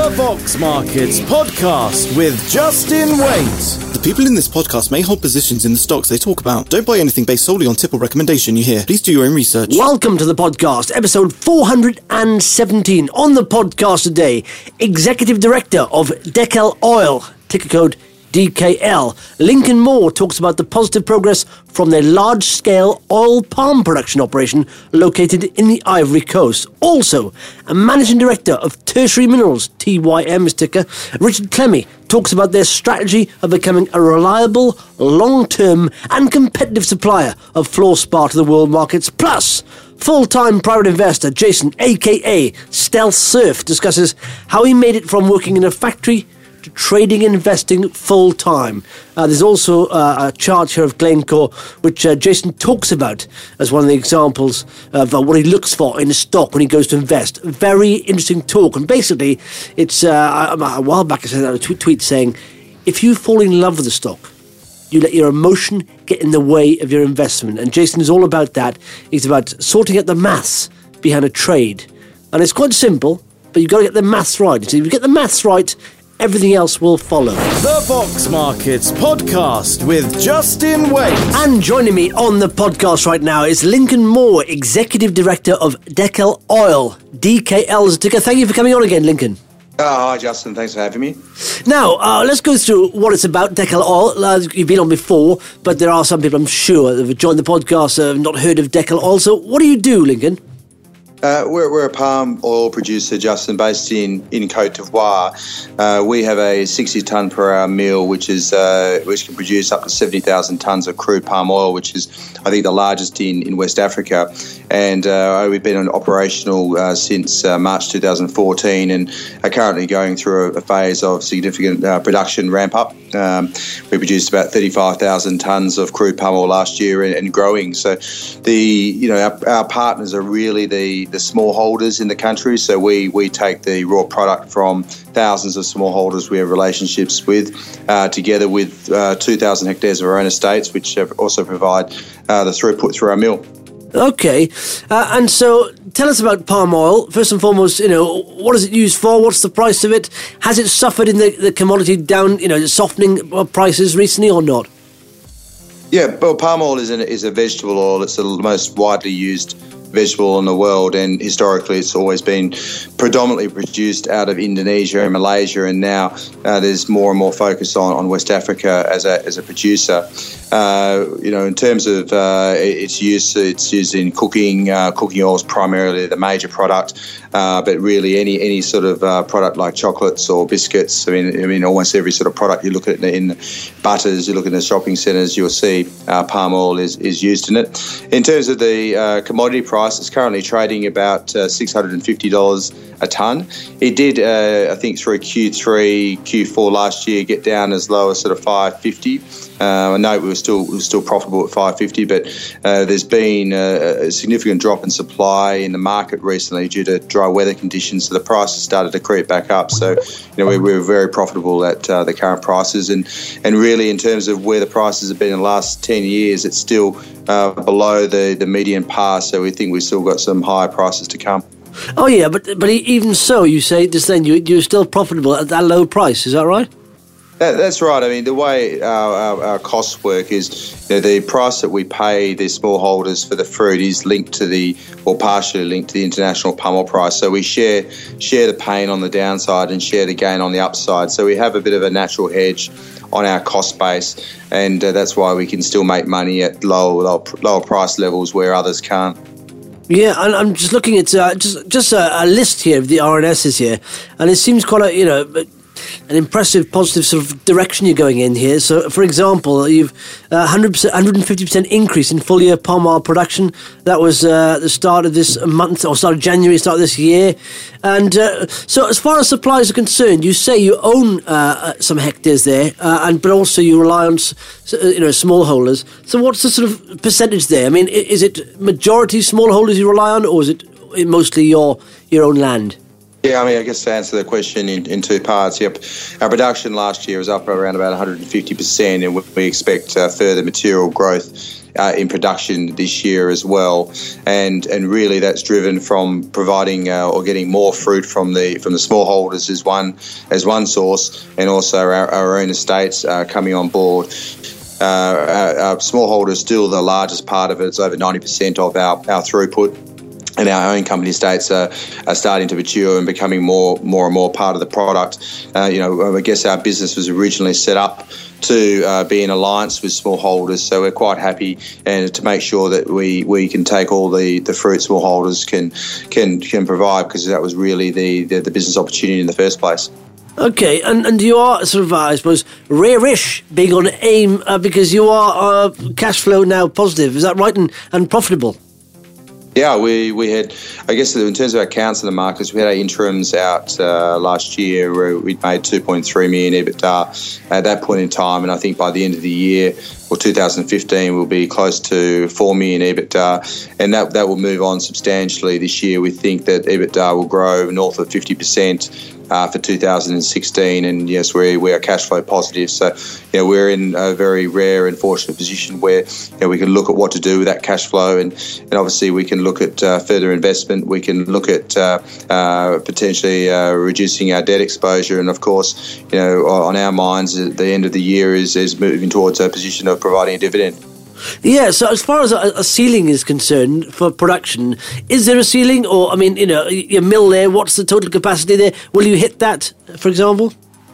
The Vox Markets Podcast with Justin Waite. The people in this podcast may hold positions in the stocks they talk about. Don't buy anything based solely on tip or recommendation you hear. Please do your own research. Welcome to the podcast, episode 417. On the podcast today, Executive Director of Dekel Oil, ticker code DKL. Lincoln Moore talks about the positive progress from their large-scale oil palm production operation located in the Ivory Coast. Also, a Managing Director of Tertiary Minerals, TYM ticker, Richard Clemmy, talks about their strategy of becoming a reliable, long-term and competitive supplier of fluorspar to the world markets. Plus, full-time private investor Jason, a.k.a. Stealth Surf, discusses how he made it from working in a factory to trading and investing full-time. There's also a chart here of Glencore, which Jason talks about as one of the examples of what he looks for in a stock when he goes to invest. Very interesting talk. And basically, it's a while back I sent out a tweet saying, if you fall in love with the stock, you let your emotion get in the way of your investment. And Jason is all about that. He's about sorting out the maths behind a trade. And it's quite simple, but you've got to get the maths right. So if you get the maths right, everything else will follow. The Vox Markets Podcast with Justin Waite. And joining me on the podcast right now is Lincoln Moore, Executive Director of Dekel Oil. DKL is a ticker. Thank you for coming on again, Lincoln. Hi, Justin. Thanks for having me. Now, let's go through what it's about, Dekel Oil. You've been on before, but there are some people, I'm sure, that have joined the podcast have not heard of Dekel Oil. So what do you do, Lincoln? We're a palm oil producer, Justin, based in Côte d'Ivoire. We have a 60 tonne per hour mill, which can produce up to 70,000 tonnes of crude palm oil, which is, I think, the largest in West Africa. And we've been operational since March 2014 and are currently going through a phase of significant production ramp up. We produced about 35,000 tonnes of crude palm oil last year and growing. So our partners are really the smallholders in the country. So we take the raw product from thousands of smallholders we have relationships with, together with 2,000 hectares of our own estates, which also provide the throughput through our mill. Okay, and so tell us about palm oil. First and foremost, what is it used for? What's the price of it? Has it suffered in the commodity down, softening prices recently or not? Yeah, well, palm oil is a vegetable oil. It's the most widely used vegetable in the world, and historically it's always been predominantly produced out of Indonesia and Malaysia, and now there's more and more focus on West Africa as a producer. In terms of its use, it's used in cooking. Cooking oil is primarily the major product, but really any sort of product like chocolates or biscuits. I mean, almost every sort of product you look at in butters, you look in the shopping centres, you'll see palm oil is used in it. In terms of the commodity price, it's currently trading about $650 a tonne. It did, I think, through Q3, Q4 last year, get down as low as sort of $550. I know we were still profitable at $550, but there's been a significant drop in supply in the market recently due to dry weather conditions. So the price has started to creep back up. So we were very profitable at the current prices, and really in terms of where the prices have been in the last 10 years, it's still below the median par. So we think we've still got some higher prices to come. Oh yeah, but even so, you say just then you're still profitable at that low price. Is that right? That's right. I mean, the way our costs work is the price that we pay the smallholders for the fruit is linked to partially linked to the international palm oil price. So we share the pain on the downside and share the gain on the upside. So we have a bit of a natural hedge on our cost base, and that's why we can still make money at lower price levels where others can't. Yeah, and I'm just looking at just a list here of the RNSs here, and it seems quite an impressive, positive sort of direction you're going in here. So, for example, you've 150% increase in full-year palm oil production. That was the start of this month, or start of January, start of this year. And so, as far as supplies are concerned, you say you own some hectares there, but also you rely on smallholders. So, what's the sort of percentage there? I mean, is it majority smallholders you rely on, or is it mostly your own land? Yeah, I mean, I guess to answer the question in two parts, yep. Our production last year was up around about 150%, and we expect further material growth in production this year as well, and really that's driven from providing or getting more fruit from the smallholders as one source, and also our own estates coming on board. Our smallholders still the largest part of it. It's over 90% of our throughput. And our own company estates are starting to mature and becoming more and more part of the product. I guess our business was originally set up to be in alliance with smallholders, so we're quite happy and to make sure that we can take all the fruit smallholders can provide, because that was really the business opportunity in the first place. Okay, and you are sort of, I suppose, rare-ish being on AIM because you are cash flow now positive. Is that right, and profitable? Yeah, we had, I guess in terms of our accounts in the markets, we had our interims out last year where we'd made 2.3 million EBITDA at that point in time, and I think by the end of the year, or 2015, we'll be close to 4 million EBITDA, and that will move on substantially this year. We think that EBITDA will grow north of 50% for 2016, and yes, we are cash flow positive. So, we're in a very rare and fortunate position where we can look at what to do with that cash flow, and obviously we can look at further investment. We can look at potentially reducing our debt exposure, and of course, on our minds, at the end of the year is moving towards a position of providing a dividend. Yeah, so as far as a ceiling is concerned for production, is there a ceiling? Or, I mean, your mill there, what's the total capacity there? Will you hit that, for example?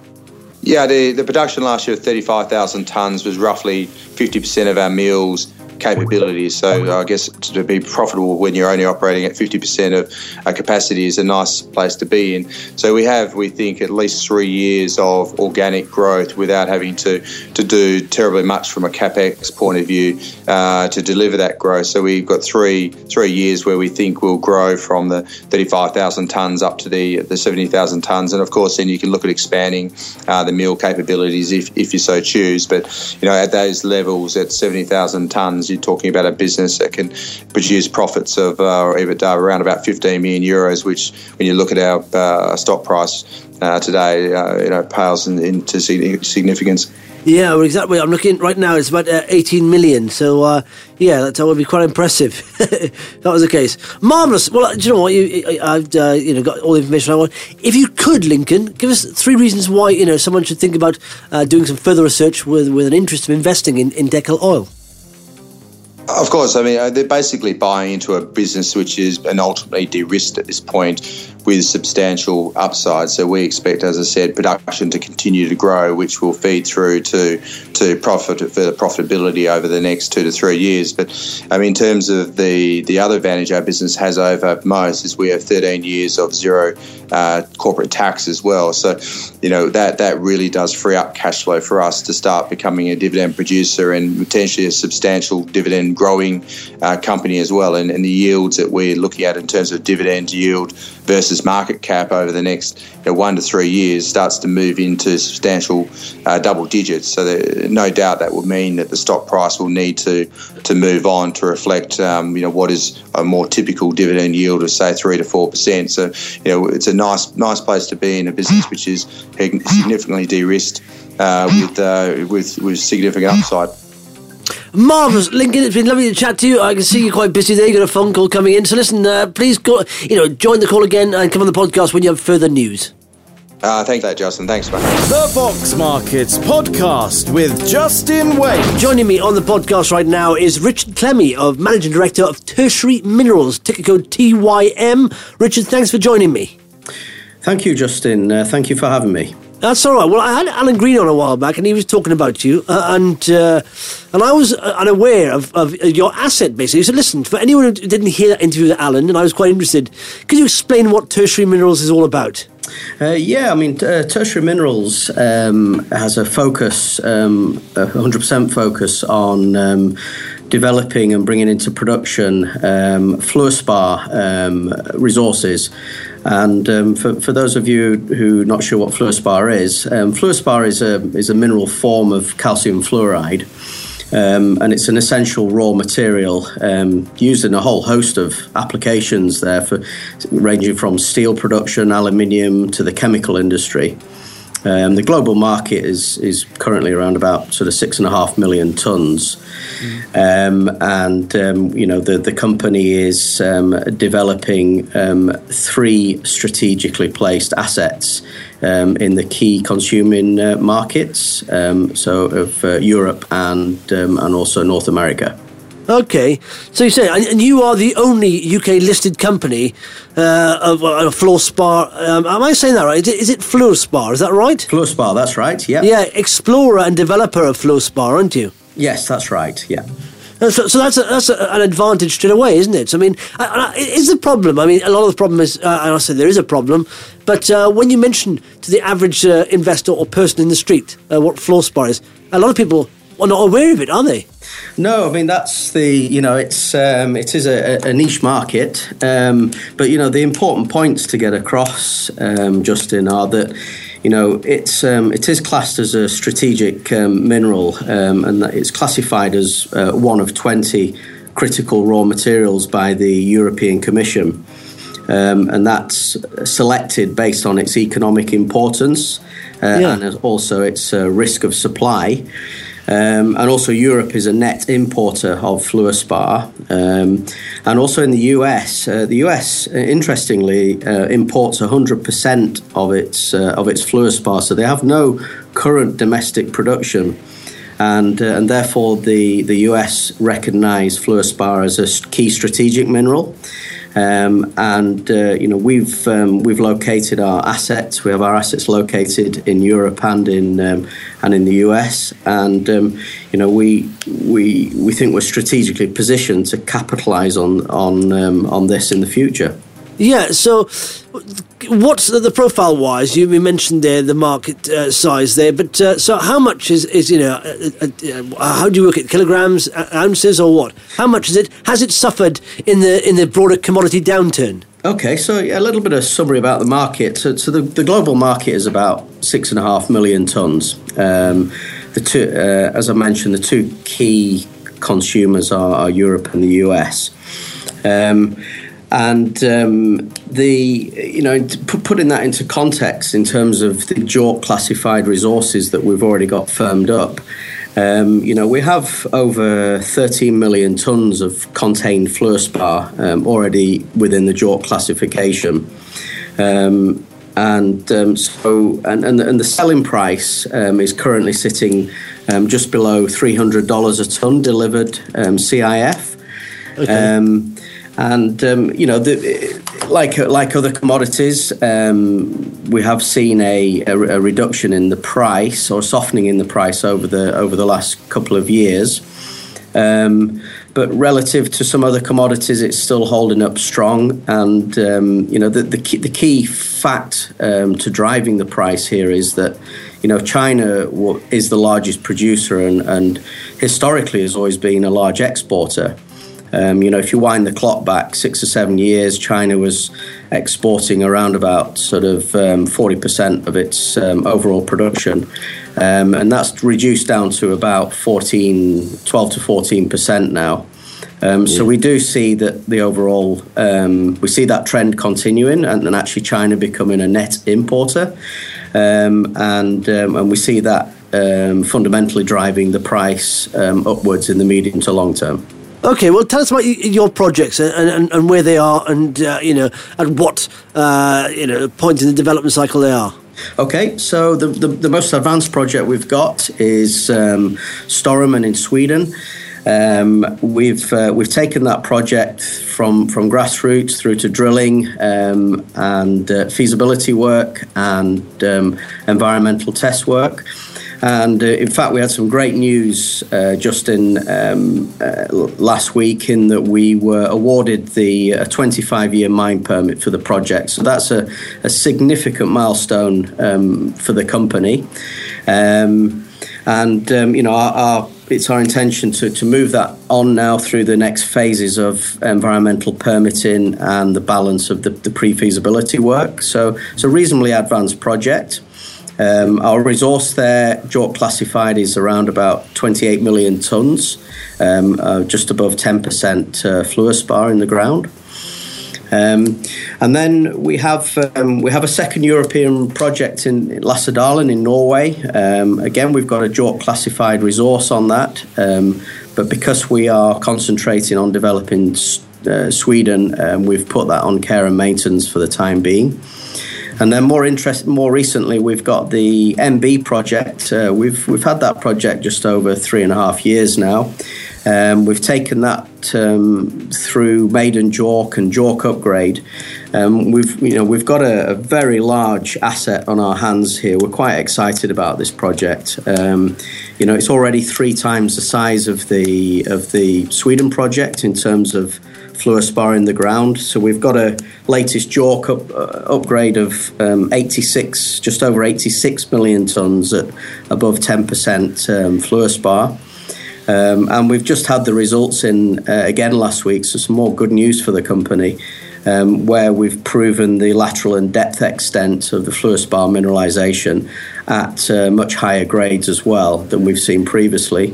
Yeah, the production last year of 35,000 tonnes was roughly 50% of our mill's capability. So I guess to be profitable when you're only operating at 50% of capacity is a nice place to be in. So we think, at least 3 years of organic growth without having to do terribly much from a CapEx point of view to deliver that growth. So we've got three years where we think we'll grow from the 35,000 tonnes up to the 70,000 tonnes. And of course, then you can look at expanding the mill capabilities if you so choose. But at those levels, at 70,000 tonnes, you're talking about a business that can produce profits of EBITDA around about 15 million euros, which, when you look at our stock price today, pales into significance. Yeah, well, exactly. I'm looking right now; it's about 18 million. So, that would be quite impressive. If that was the case. Marvellous. Well, do you know what? I've got all the information I want. If you could, Lincoln, give us 3 reasons why someone should think about doing some further research with an interest of investing in Dekel Oil. Of course, I mean, they're basically buying into a business which is ultimately de-risked at this point with substantial upside. So we expect, as I said, production to continue to grow, which will feed through to further profitability over the next 2 to 3 years. But in terms of the other advantage our business has over most is we have 13 years of zero corporate tax as well. So, that really does free up cash flow for us to start becoming a dividend producer and potentially a substantial dividend growing company as well. And the yields that we're looking at in terms of dividend yield versus market cap over the next 1 to 3 years starts to move into substantial double digits. So no doubt that will mean that the stock price will need to move on to reflect what is a more typical dividend yield of, say, 3 to 4%. So it's a nice place to be in a business which is significantly de-risked with significant upside. Marvellous. Lincoln, it's been lovely to chat to you. I can see you're quite busy there. You've got a phone call coming in. So listen, please go, join the call again and come on the podcast when you have further news. Thanks for that, Justin. Thanks, mate. The Box Markets Podcast with Justin Wade. Joining me on the podcast right now is Richard Clemmy, Managing Director of Tertiary Minerals, ticker code TYM. Richard, thanks for joining me. Thank you, Justin. Thank you for having me. That's all right. Well, I had Alan Green on a while back, and he was talking about you, and I was unaware of your asset, basically. So listen, for anyone who didn't hear that interview with Alan, and I was quite interested, could you explain what Tertiary Minerals is all about? Tertiary Minerals has a focus, 100% focus on developing and bringing into production fluorspar resources. And for those of you who are not sure what fluorspar is a mineral form of calcium fluoride. And it's an essential raw material used in a whole host of applications there, ranging from steel production, aluminium, to the chemical industry. The global market is currently around about sort of 6.5 million tons. The company is developing 3 strategically placed assets in the key consuming markets, of Europe and also North America. Okay, so you say, and you are the only UK listed company of Fluorspar. Am I saying that right? Is it Fluorspar? Is that right? Fluorspar, that's right. Yeah. Yeah, explorer and developer of Fluorspar, aren't you? Yes, that's right. Yeah. So that's an advantage straight away, isn't it? So, I mean, is the problem? I mean, a lot of the problem is, and I say there is a problem, but when you mention to the average investor or person in the street what Fluorspar is, a lot of people are not aware of it, are they? No, I mean, that's it is a niche market, but the important points to get across, Justin, are that it is classed as a strategic mineral, and that it's classified as one of 20 critical raw materials by the European Commission, and that's selected based on its economic importance and also its risk of supply. And also Europe is a net importer of fluorspar. And also in the US, interestingly, imports 100% of its fluorspar. So they have no current domestic production. And therefore the US recognise fluorspar as a key strategic mineral. We've located our assets. We have our assets located in Europe and in the US, and we think we're strategically positioned to capitalise on this in the future. Yeah. So, what's the profile wise? You mentioned there the market size there, but so how much is how do you work it? Kilograms, ounces, or what? How much is it? Has it suffered in the broader commodity downturn? Okay, so a little bit of summary about the market. So the global market is about 6.5 million tons. The two, as I mentioned, the 2 key consumers are Europe and the US. Putting that into context in terms of the JORC classified resources that we've already got firmed up, we have over 13 million tons of contained fluorspar already within the JORC classification. The selling price is currently sitting just below $300 a ton delivered CIF. Okay. Like other commodities, we have seen a reduction in the price or softening in the price over the last couple of years. But relative to some other commodities, it's still holding up strong. And the key fact to driving the price here is that China is the largest producer and historically has always been a large exporter. If you wind the clock back 6 or 7 years, China was exporting around about sort of 40% of its overall production. And that's reduced down to about 12 to 14% now. So we do see that the overall, we see that trend continuing and actually China becoming a net importer. And we see that fundamentally driving the price upwards in the medium to long term. Okay, well, tell us about your projects and where they are, and at what point in the development cycle they are. Okay, so the most advanced project we've got is Storuman in Sweden. We've taken that project from grassroots through to drilling and feasibility work and environmental test work. And in fact, we had some great news just in last week in that we were awarded the 25-year mine permit for the project. So that's a significant milestone for the company. It's our intention to move that on now through the next phases of environmental permitting and the balance of the pre-feasibility work. So it's a reasonably advanced project. Our resource there, JORC classified, is around about 28 million tonnes, just above 10% fluorspar in the ground. And then we have a second European project in Lassedalen in Norway. Again, we've got a JORC classified resource on that, but because we are concentrating on developing Sweden, we've put that on care and maintenance for the time being. And then more recently, we've got the MB project. We've had that project just over 3.5 years now. We've taken that through maiden JORC and JORC upgrade. We've got a very large asset on our hands here. We're quite excited about this project. It's already 3 times the size of the Sweden project in terms of fluorspar in the ground. So we've got a latest JORC upgrade of just over 86 million tonnes at above 10% fluorspar. And we've just had the results in again last week, so some more good news for the company, where we've proven the lateral and depth extent of the fluorspar mineralisation at much higher grades as well than we've seen previously.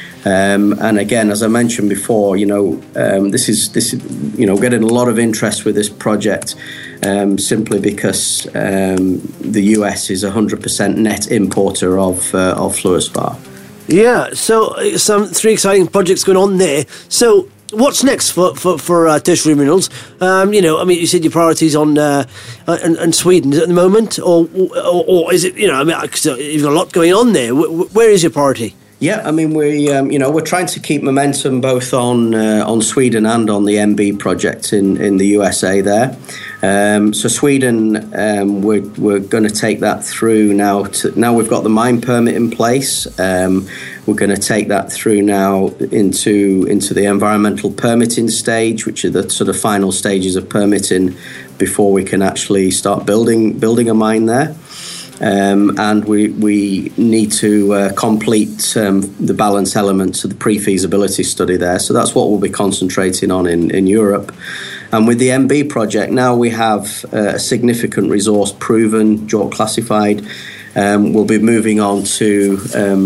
And again, as I mentioned before, this is getting a lot of interest with this project, simply because the US is 100% net importer of fluorspar. Yeah, so some 3 exciting projects going on there. So what's next for tertiary minerals? You said your priorities on Sweden at the moment, or is it? You've got a lot going on there. Where is your priority? Yeah, we're trying to keep momentum both on Sweden and on the MB project in the USA there. So Sweden, we're going to take that through now. Now we've got the mine permit in place. We're going to take that through now into the environmental permitting stage, which are the sort of final stages of permitting before we can actually start building a mine there. And we need to complete the balance elements of the pre-feasibility study there. So that's what we'll be concentrating on in Europe. And with the MB project, now we have a significant resource proven, JORC classified. We'll be moving on to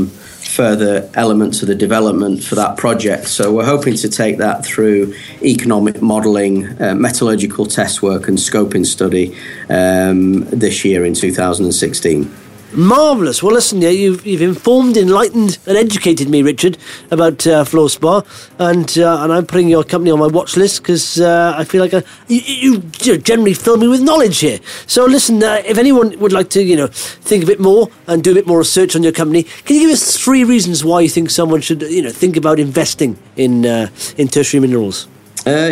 further elements of the development for that project. So we're hoping to take that through economic modelling, metallurgical test work and scoping study this year in 2016. Marvellous. Well, listen, you've informed, enlightened and educated me, Richard, about fluorspar, and I'm putting your company on my watch list because I feel like you generally fill me with knowledge here. So listen, if anyone would like to think a bit more and do a bit more research on your company, can you give us 3 reasons why you think someone should think about investing in tertiary minerals? We're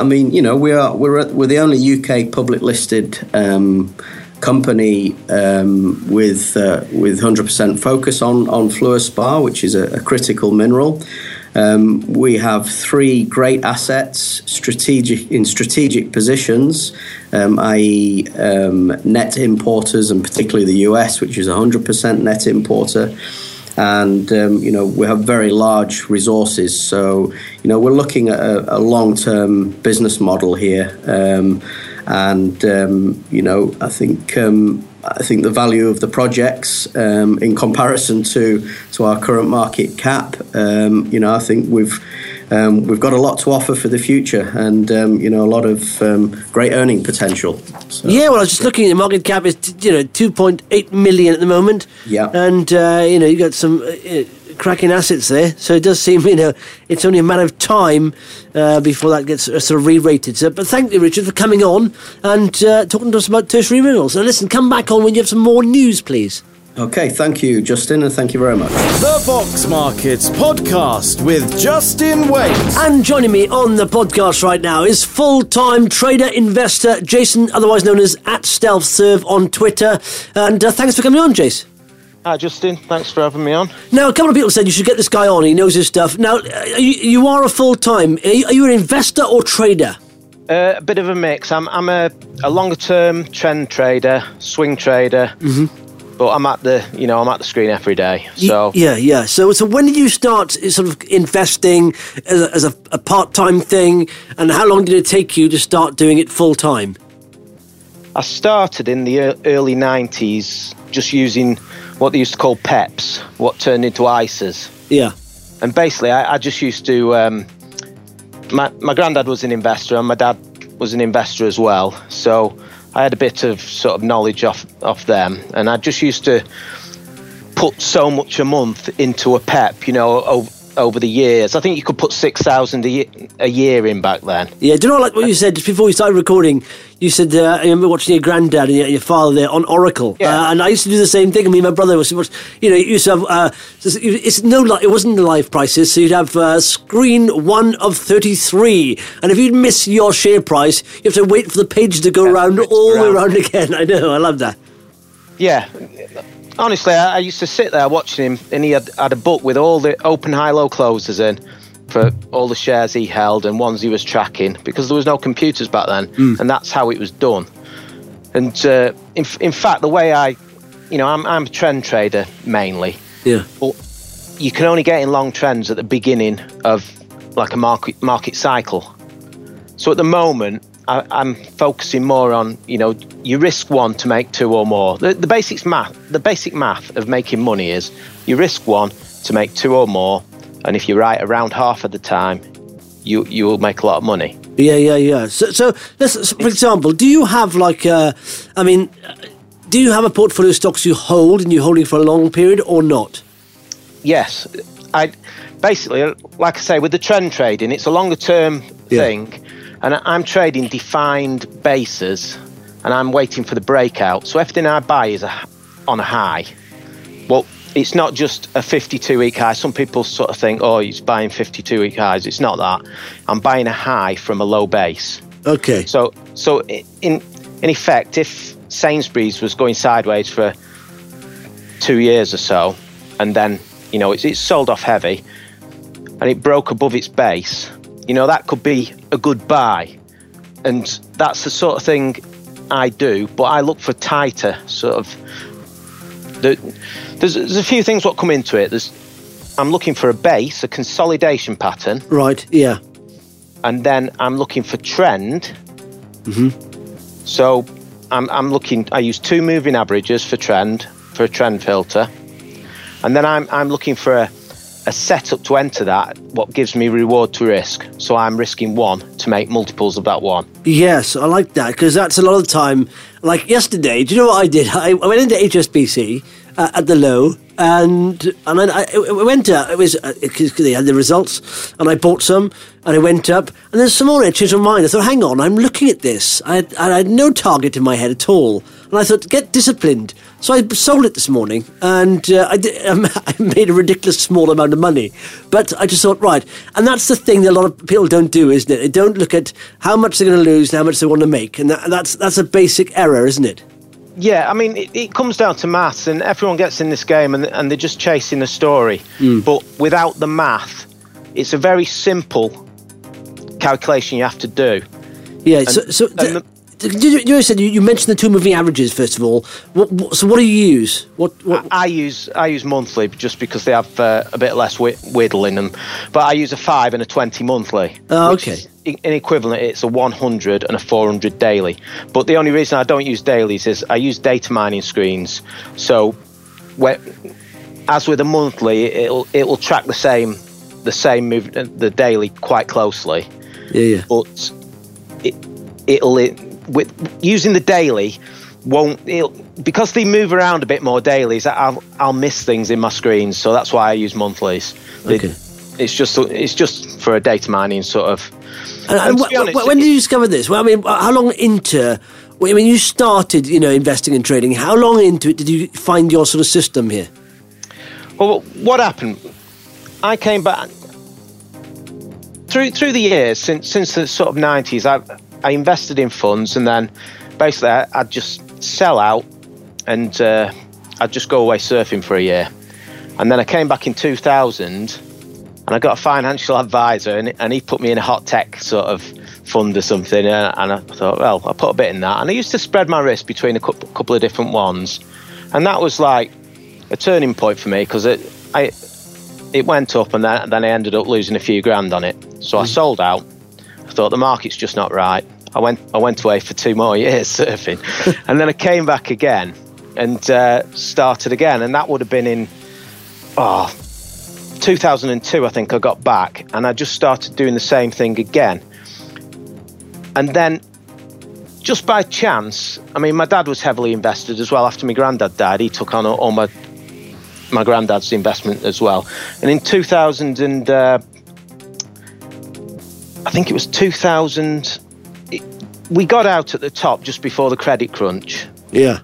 the only UK public listed company with 100% focus on fluorspar, which is a critical mineral. We have 3 great assets in strategic positions, i.e. net importers, and particularly the US, which is 100% net importer. And, we have very large resources. So, we're looking at a long-term business model here. I think the value of the projects in comparison to our current market cap, I think we've got a lot to offer for the future, and a lot of great earning potential. So. Yeah, well, I was just looking at the market cap is 2.8 million at the moment. Yeah, and you got some cracking assets there. So it does seem it's only a matter of time before that gets sort of re-rated. So, but thank you, Richard, for coming on and talking to us about tertiary minerals. And listen, come back on when you have some more news, please. Okay, thank you, Justin, and thank you very much. The Box Markets Podcast with Justin Waite. And joining me on the podcast right now is full-time trader investor Jason, otherwise known as @StealthServe on Twitter. And thanks for coming on, Jace. Hi, Justin. Thanks for having me on. Now, a couple of people said you should get this guy on. He knows his stuff. Now, you are a full-time. Are you an investor or trader? A bit of a mix. I'm a longer-term trend trader, swing trader. Mm-hmm. But I'm at the screen every day. So yeah. So when did you start sort of investing as a part-time thing, and how long did it take you to start doing it full-time? I started in the early 90s just using what they used to call PEPs, what turned into ISAs. Yeah. And basically, I just used to... my granddad was an investor and my dad was an investor as well. So I had a bit of sort of knowledge off them. And I just used to put so much a month into a PEP, over the years. I think you could put 6,000 a year in back then. Yeah, do you know like what you said just before we started recording? You said, I remember watching your granddad and your father there on Oracle. Yeah. And I used to do the same thing. I mean, my brother was used to have, it wasn't the live prices, so you'd have screen 1 of 33. And if you'd miss your share price, you have to wait for the page to go round all the way around again. I know, I love that. Yeah. Honestly, I used to sit there watching him, and he had a book with all the open, high, low closes in for all the shares he held and ones he was tracking, because there was no computers back then, and that's how it was done. And in fact, the way I'm a trend trader mainly. Yeah. But you can only get in long trends at the beginning of like a market cycle. So at the moment, I'm focusing more on, you risk 1 to make 2 or more. The basic math of making money is you risk 1 to make 2 or more, and if you're right around half of the time, you will make a lot of money. Yeah. So let's, for example, do you have do you have a portfolio of stocks you hold and you're holding for a long period or not? Yes. I basically, like I say, with the trend trading, it's a longer term thing. And I'm trading defined bases, and I'm waiting for the breakout. So everything I buy is on a high. Well, it's not just a 52-week high. Some people sort of think, oh, he's buying 52-week highs. It's not that. I'm buying a high from a low base. Okay. So in effect, if Sainsbury's was going sideways for 2 years or so, and then it's sold off heavy, and it broke above its base, that could be a good buy. And that's the sort of thing I do, but I look for tighter sort of... There's a few things what come into it. I'm looking for a base, a consolidation pattern. Right, yeah. And then I'm looking for trend. Mm-hmm. So I use 2 moving averages for a trend filter. And then I'm looking for a setup to enter that, what gives me reward to risk. So I'm risking 1 to make multiples of that 1. Yes, I like that, because that's a lot of the time. Like yesterday, do you know what I did? I went into HSBC at the low, and then I went up. It was because they had the results, and I bought some, and I went up, and then some more. I changed my mind. I thought, hang on, I'm looking at this. I had no target in my head at all, and I thought, get disciplined. So I sold it this morning, and I made a ridiculous small amount of money. But I just thought, right, and that's the thing that a lot of people don't do, isn't it? They don't look at how much they're going to lose and how much they want to make, and that's a basic error, isn't it? Yeah, I mean, it comes down to maths, and everyone gets in this game and they're just chasing the story. But without the math, it's a very simple calculation you have to do. Yeah, you said you mentioned the 2 moving averages first of all. So what do you use? What? I use monthly just because they have a bit less whittle in them. But I use a 5 and a 20 monthly. Oh, okay. In equivalent, it's a 100 and a 400 daily. But the only reason I don't use dailies is I use data mining screens. So, as with a monthly, it'll track the same movement, the daily, quite closely. Yeah. But with using the daily because they move around a bit more dailies. I'll miss things in my screens, so that's why I use monthlies. Okay. It's just for a data mining sort of. And to be honest, when did you discover this? Well, I mean, how long into? When you started, investing and trading, how long into it did you find your sort of system here? Well, what happened? I came back through the years since the sort of 90s. I invested in funds, and then basically I'd just sell out, and I'd just go away surfing for a year, and then I came back in 2000. And I got a financial advisor, and he put me in a hot tech sort of fund or something. And I thought, well, I'll put a bit in that. And I used to spread my risk between a couple of different ones. And that was like a turning point for me, because it went up, and then I ended up losing a few grand on it. So I sold out. I thought the market's just not right. I went away for 2 more years surfing, and then I came back again and started again, and that would have been in 2002. I think I got back, and I just started doing the same thing again. And then, just by chance, I mean, my dad was heavily invested as well. After my granddad died, he took on all my granddad's investment as well. And in 2000 and I think it was 2000. We got out at the top just before the credit crunch. Yeah.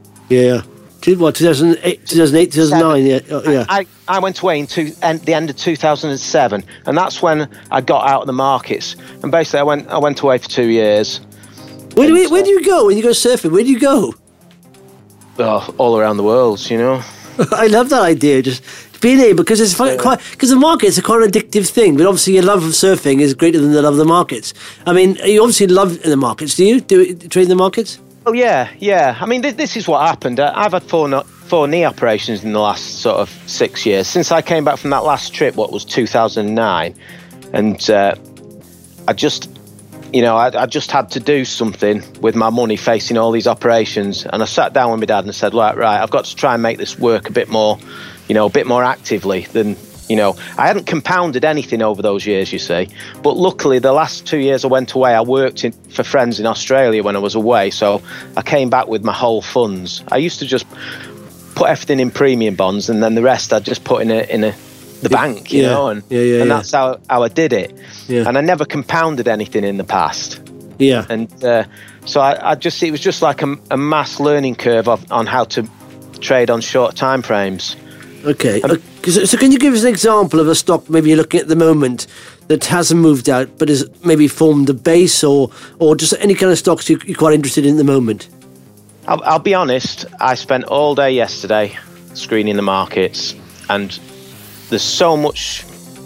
2008, 2009, yeah. I went away the end of 2007, and that's when I got out of the markets. And basically, I went away for 2 years. Where do you go when you go surfing? Where do you go? Oh, all around the world, you know. I love that idea, just being able, because it's because the market's a quite an addictive thing. But obviously, your love of surfing is greater than the love of the markets. I mean, you obviously love the markets. Do you trade in the markets? Oh yeah. I mean, this is what happened. I've had four knee operations in the last sort of 6 years since I came back from that last trip. What was 2009, and I just had to do something with my money facing all these operations. And I sat down with my dad and said, right, I've got to try and make this work a bit more actively than. I hadn't compounded anything over those years, you see. But luckily, the last 2 years I went away, I worked for friends in Australia when I was away. So I came back with my whole funds. I used to just put everything in premium bonds, and then the rest I'd just put in the bank, you know. And that's how I did it. Yeah. And I never compounded anything in the past. Yeah. And so it was just like a mass learning curve on how to trade on short time frames. Okay. So can you give us an example of a stock maybe you're looking at the moment that hasn't moved out but has maybe formed a base, or just any kind of stocks you're quite interested in at the moment? I'll be honest, I spent all day yesterday screening the markets, and there's so much,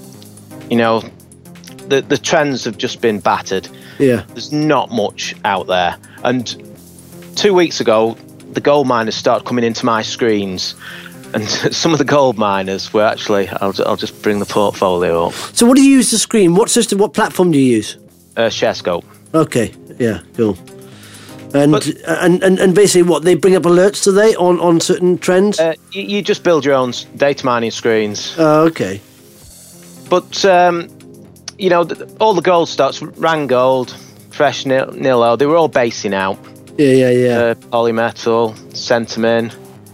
the trends have just been battered. Yeah. There's not much out there. And 2 weeks ago, the gold miners started coming into my screens. And some of the gold miners were actually, I'll just bring the portfolio up. So what do you use to screen? What system, what platform do you use? ShareScope. Okay, yeah, cool. And basically what, they bring up alerts, do they, on certain trends? You just build your own data mining screens. Oh, okay. But, all the gold stocks, Randgold, Fresh, Nilo, they were all basing out. Yeah. Polymetal, Centamin.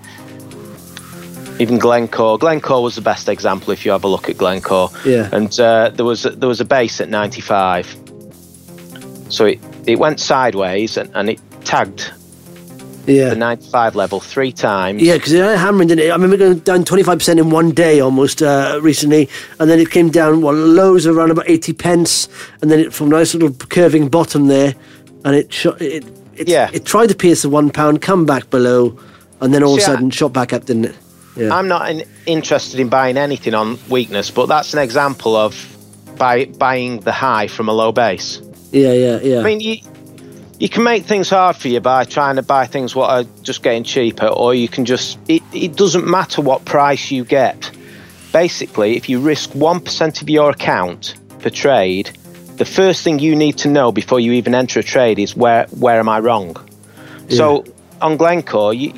Even Glencore. Glencore was the best example if you have a look at Glencore. Yeah. And there was a base at 95. So it went sideways and it tagged the 95 level 3 times. Yeah, because it had hammering, didn't it? I remember going down 25% in one day almost recently, and then it came down lows around about 80 pence, and then it from a nice little curving bottom there, and it tried to pierce the £1, come back below, and then all of a sudden shot back up, didn't it? Yeah. I'm not interested in buying anything on weakness, but that's an example of buying the high from a low base. Yeah. I mean, you can make things hard for you by trying to buy things what are just getting cheaper, or you can just... It doesn't matter what price you get. Basically, if you risk 1% of your account per trade, the first thing you need to know before you even enter a trade is where am I wrong? Yeah. So on Glencore, you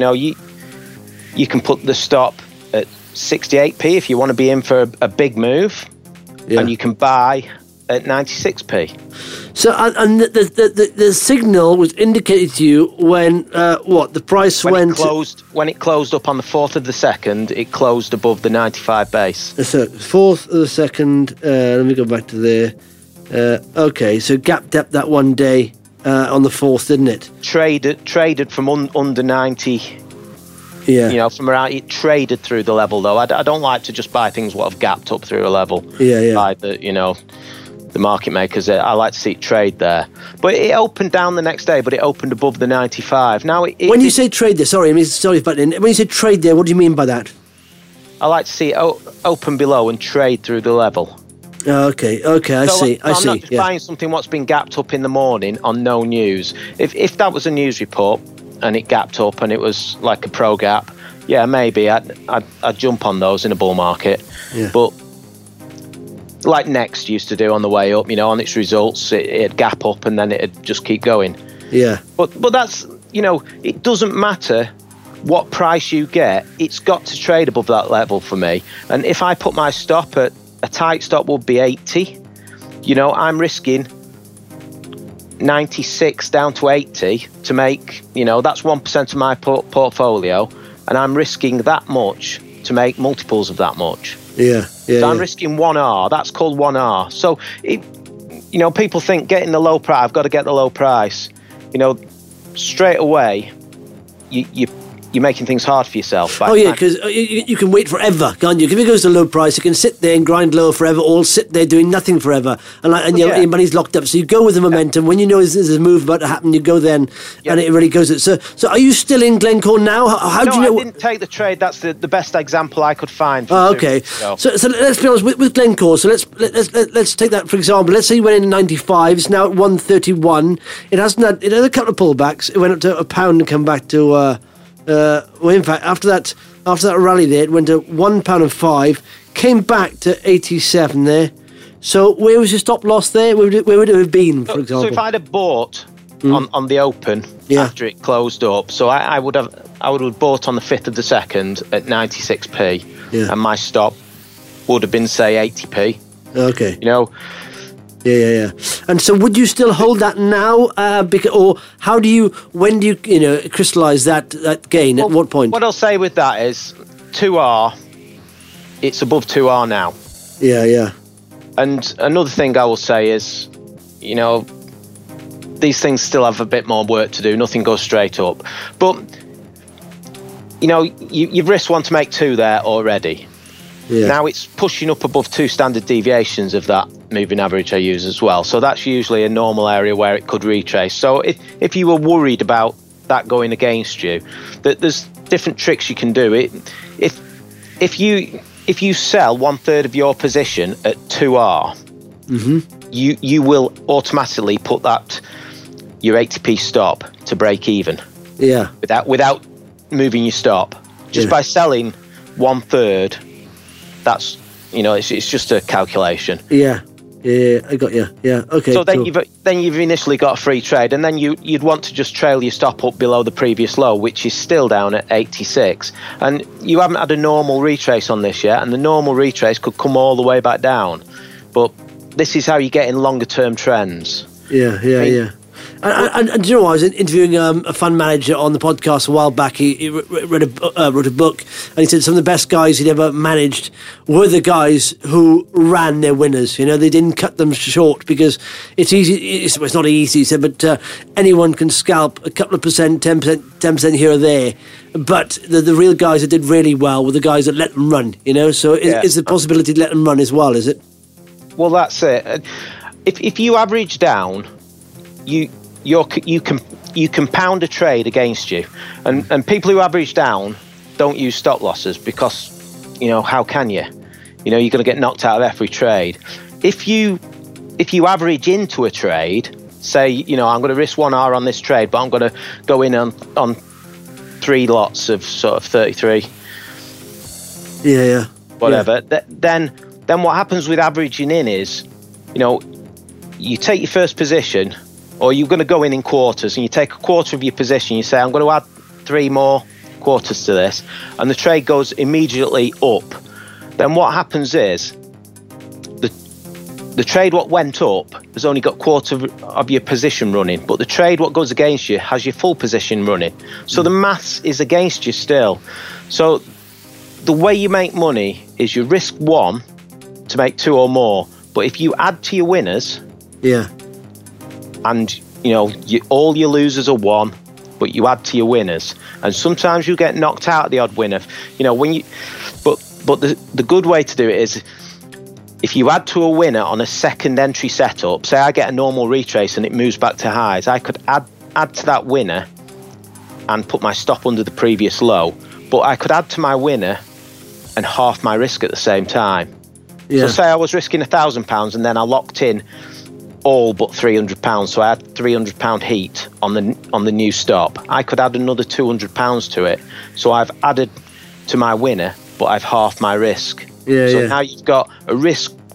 can put the stop at 68p if you want to be in for a big move, and you can buy at 96p. So, and the signal was indicated to you when the price went... When it closed up on the 4th of the 2nd, it closed above the 95 base. So 4th of the 2nd, let me go back to there. Okay, so gapped up that one day on the 4th, didn't it? Traded from under 90. Yeah. From around, it traded through the level though. I don't like to just buy things what have gapped up through a level. Yeah. By the market makers. I like to see it trade there. But it opened down the next day, but it opened above the 95. Now, when you say trade there, sorry, when you say trade there, what do you mean by that? I like to see it open below and trade through the level. Okay, I see. I'm not just buying something what's been gapped up in the morning on no news. If that was a news report and it gapped up and it was like a pro gap, maybe I'd jump on those in a bull market. Yeah. But like Next used to do on the way up. On its results, it'd gap up and then it'd just keep going. Yeah. But that's, it doesn't matter what price you get. It's got to trade above that level for me. And if I put my stop at a tight stop would be 80, I'm risking 96 down to 80 to make, that's 1% of my portfolio, and I'm risking that much to make multiples of that much. So I'm risking 1R. That's called 1R. So people think getting the low price, I've got to get the low price. Straight away you're making things hard for yourself. Because you can wait forever, can't you? If it goes to low price, you can sit there and grind low forever, or sit there doing nothing forever, and your money's locked up. So you go with the momentum. When you know there's a move about to happen, you go then, and it really goes. So are you still in Glencore now? How do you know? I didn't take the trade. That's the best example I could find. Okay. So let's be honest with Glencore. So let's take that for example. Let's say you went in 95. It's now at 131. It had a couple of pullbacks. It went up to £1 and come back to. In fact, after that rally there, it went to £1.05, came back to 87 there. So where was your stop loss there? Where would it have been, for example? So if I'd have bought on the open after it closed up, so I would have bought on the 5th of the 2nd at 96p, and my stop would have been say 80p. Okay. Yeah. And so would you still hold that now? Or when do you crystallise that gain? At what point? What I'll say with that is 2R, it's above 2R now. Yeah. And another thing I will say is, these things still have a bit more work to do. Nothing goes straight up. But, you've risked 1 to make 2 there already. Yeah. Now it's pushing up above 2 standard deviations of that moving average I use as well. So that's usually a normal area where it could retrace. So if you were worried about that going against you, there's different tricks you can do. If you sell 1/3 of your position at 2R, you will automatically put that your 80p stop to break even. Yeah. Without moving your stop, just by selling 1/3. That's it's just a calculation. Yeah, I got you. Yeah, okay. So then you've initially got a free trade, and then you'd want to just trail your stop up below the previous low, which is still down at 86. And you haven't had a normal retrace on this yet, and the normal retrace could come all the way back down. But this is how you get in longer term trends. Yeah. And I was interviewing a fund manager on the podcast a while back. He wrote a book, and he said some of the best guys he'd ever managed were the guys who ran their winners. They didn't cut them short, because it's easy. It's not easy, he said, but anyone can scalp a couple of percent, 10% here or there. But the real guys that did really well were the guys that let them run. So is the possibility to let them run as well? Is it? Well, that's it. If you average down, you compound a trade against you, and people who average down don't use stop losses, because how can you? You're going to get knocked out of every trade. If you average into a trade, say I'm going to risk 1R on this trade, but I'm going to go in on 3 lots of sort of 33. Yeah. Whatever. Yeah. Then what happens with averaging in is, you take your first position. Or you're going to go in quarters, and you take a quarter of your position, you say, I'm going to add 3 more quarters to this, and the trade goes immediately up. Then what happens is, the trade what went up has only got quarter of your position running, but the trade what goes against you has your full position running. So the maths is against you still. So the way you make money is you risk 1 to make 2 or more, but if you add to your winners... Yeah. And all your losers are 1, but you add to your winners, and sometimes you get knocked out of the odd winner. But the good way to do it is, if you add to a winner on a second entry setup, say I get a normal retrace and it moves back to highs, I could add to that winner and put my stop under the previous low, but I could add to my winner and half my risk at the same time. So say I was risking £1,000 and then I locked in all but £300, so I had £300 heat on the new stop. I could add another £200 to it, so I've added to my winner, but I've halved my risk. Now you've got a risk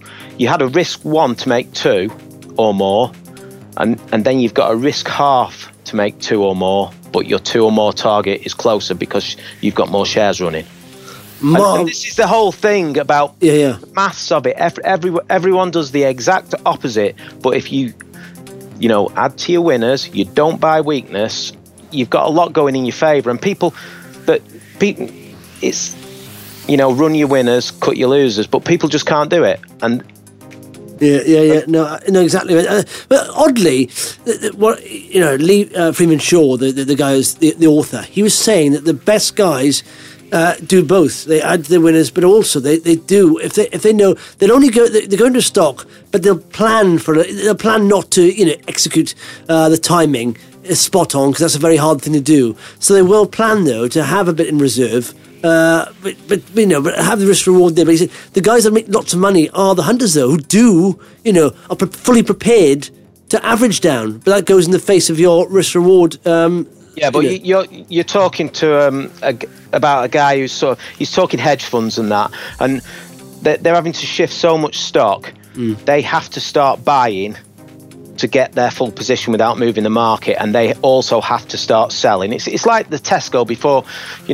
you had a risk 1 to make 2 or more, and then you've got a risk half to make 2 or more, but your 2 or more target is closer because you've got more shares running. And this is the whole thing about the maths of it. Everyone does the exact opposite, but if you add to your winners, you don't buy weakness, you've got a lot going in your favour. And people, it's, run your winners, cut your losers, but people just can't do it. And no, exactly. But oddly, Lee Freeman Shaw, the guy who's the author, he was saying that the best guys do both. They add to their winners, but also they do, if they know they'll only go into stock, but they'll plan not to execute the timing spot on, because that's a very hard thing to do. So they will plan though to have a bit in reserve. But have the risk reward there. But he said the guys that make lots of money are the hunters though, who do are fully prepared to average down. But that goes in the face of your risk reward. But you're talking to about a guy who's he's talking hedge funds and that, and they're having to shift so much stock. They have to start buying to get their full position without moving the market, and they also have to start selling. It's like the Tesco before,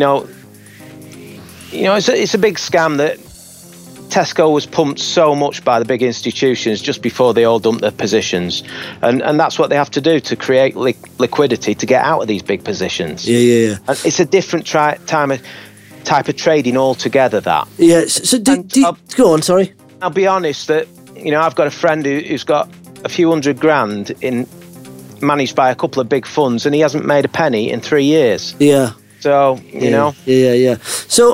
it's a big scam that Tesco was pumped so much by the big institutions just before they all dumped their positions, and that's what they have to do to create liquidity to get out of these big positions. And it's a different type of trading altogether. That So go on. Sorry, I'll be honest that I've got a friend who's got a few $100,000 managed by a couple of big funds, and he hasn't made a penny in 3 years. So, So,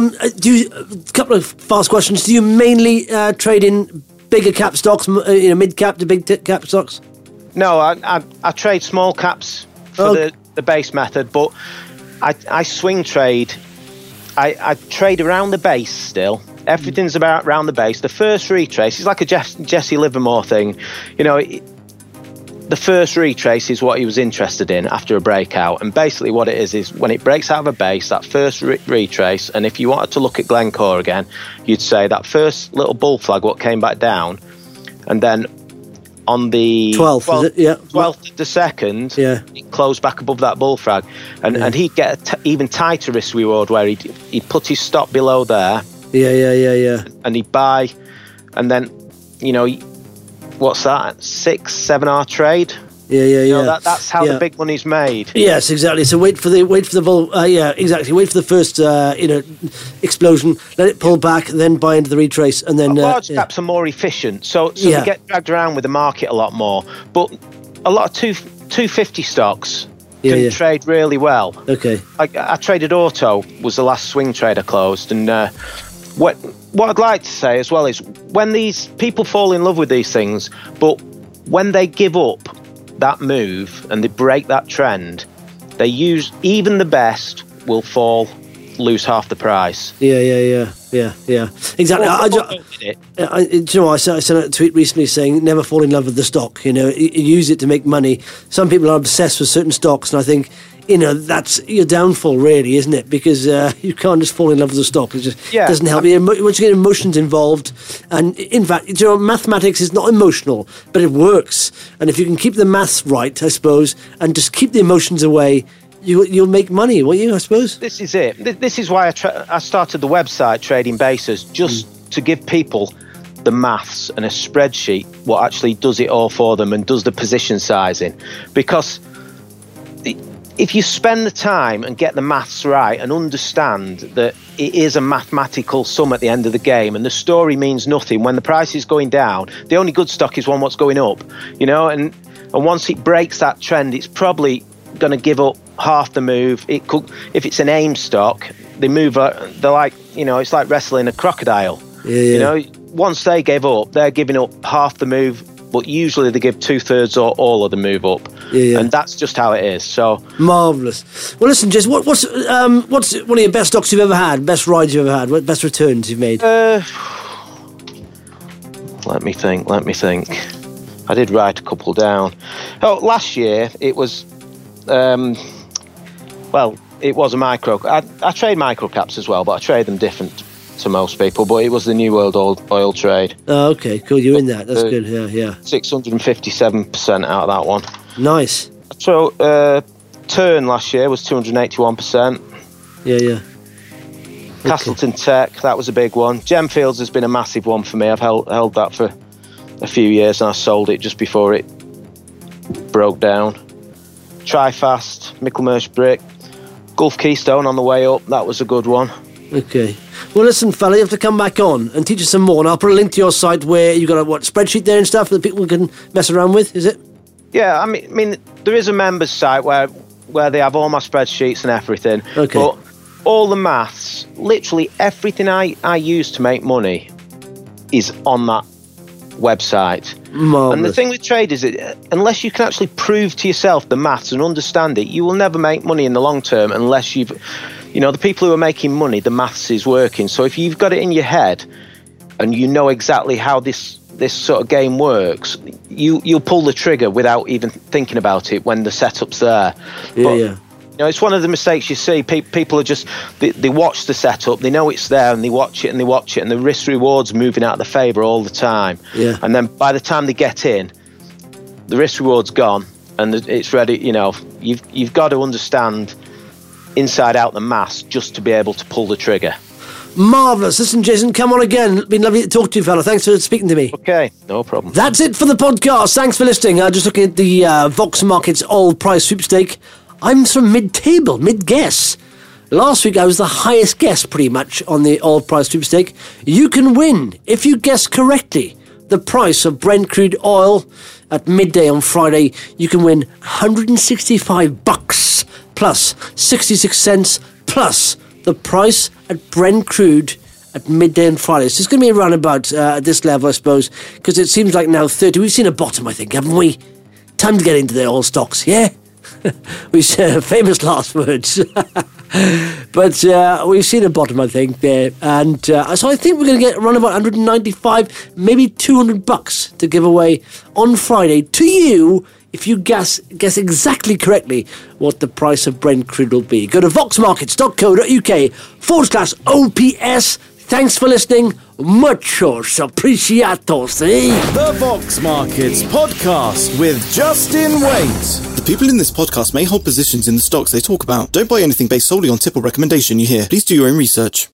a couple of fast questions. Do you mainly trade in bigger cap stocks, mid cap to big cap stocks? No, I trade small caps for the base method, but I swing trade. I trade around the base still. Everything's about around the base. The first retrace is like a Jesse Livermore thing. The first retrace is what he was interested in after a breakout, and basically what it is when it breaks out of a base, that first retrace. And if you wanted to look at Glencore again, you'd say that first little bull flag what came back down, and then on the 12th of the second, it closed back above that bull flag, and he'd get even tighter risk reward where he'd put his stop below there, and he'd buy, and then what's that, 6-7 hour trade? That's how the big money's made. Yes, exactly. So wait for the bull. Exactly. Wait for the first explosion. Let it pull back, then buy into the retrace, and then large caps are more efficient. So they get dragged around with the market a lot more. But a lot of 250 stocks can trade really well. Okay. I traded Auto, was the last swing trade I closed, and what I'd like to say as well is when these people fall in love with these things, but when they give up that move and they break that trend, they use, even the best will lose half the price. Exactly. I sent a tweet recently saying never fall in love with the stock. Use it to make money. Some people are obsessed with certain stocks, and I think that's your downfall, really, isn't it? Because you can't just fall in love with the stock. It just doesn't help you. Once you get emotions involved, and in fact, mathematics is not emotional, but it works. And if you can keep the maths right, I suppose, and just keep the emotions away, you'll make money, won't you, I suppose? This is it. This is why I started the website Trading Bases, just to give people the maths and a spreadsheet what actually does it all for them and does the position sizing. Because if you spend the time and get the maths right and understand that it is a mathematical sum at the end of the game, and the story means nothing when the price is going down, the only good stock is one what's going up, and once it breaks that trend, it's probably going to give up half the move. It could, if it's an AIM stock, they move. They're like, it's like wrestling a crocodile. Once they give up, they're giving up half the move, but usually they give 2/3 or all of the move up, and that's just how it is. So marvelous. Well, listen, Jez, what's one of your best stocks you've ever had? Best rides you've ever had? What best returns you've made? Let me think. I did write a couple down. Last year it was. It was a micro. I trade micro caps as well, but I trade them different to most people, but it was the New World oil trade. Oh, okay, cool. You're in that. That's good. Yeah. 657% out of that one. Nice. So, Turn last year was 281%. Yeah. Castleton Tech, that was a big one. Gemfields has been a massive one for me. I've held that for a few years, and I sold it just before it broke down. Trifast, Michelmersh Brick, Gulf Keystone on the way up. That was a good one. Okay. Well, listen, fella, you have to come back on and teach us some more. And I'll put a link to your site where you've got a spreadsheet there and stuff that people can mess around with. Is it? Yeah, I mean, there is a members site where they have all my spreadsheets and everything. Okay. But all the maths, literally everything I use to make money is on that website. Marvelous. And the thing with trade is, unless you can actually prove to yourself the maths and understand it, you will never make money in the long term unless the people who are making money, the maths is working. So if you've got it in your head and you know exactly how this sort of game works, you'll pull the trigger without even thinking about it when the setup's there. Yeah. It's one of the mistakes you see. People are just, they watch the setup, they know it's there, and they watch it, and the risk reward's moving out of the favour all the time. Yeah. And then by the time they get in, the risk reward's gone, and it's ready. You've got to understand inside out the maths just to be able to pull the trigger. Marvellous. Listen, Jason, come on again. It's been lovely to talk to you, fella. Thanks for speaking to me. Okay, no problem. That's it for the podcast. Thanks for listening. Just looking at the Vox Markets Oil Price Sweepstake. I'm sort of mid-table, mid-guess. Last week I was the highest guess pretty much on the oil price sweepstake. You can win if you guess correctly the price of Brent crude oil at midday on Friday. You can win $165 plus 66 cents plus the price at Brent crude at midday on Friday. So it's going to be around about at this level, I suppose, because it seems like now 30. We've seen a bottom, I think, haven't we? Time to get into the oil stocks, yeah? We said famous last words. But we've seen a bottom, I think, there. And so I think we're going to get around about 195, maybe $200 to give away on Friday to you if you guess exactly correctly what the price of Brent crude will be. Go to voxmarkets.co.uk/OPS. Thanks for listening. Muchos apreciados, eh? The Vox Markets Podcast with Justin Waite. The people in this podcast may hold positions in the stocks they talk about. Don't buy anything based solely on tip or recommendation you hear. Please do your own research.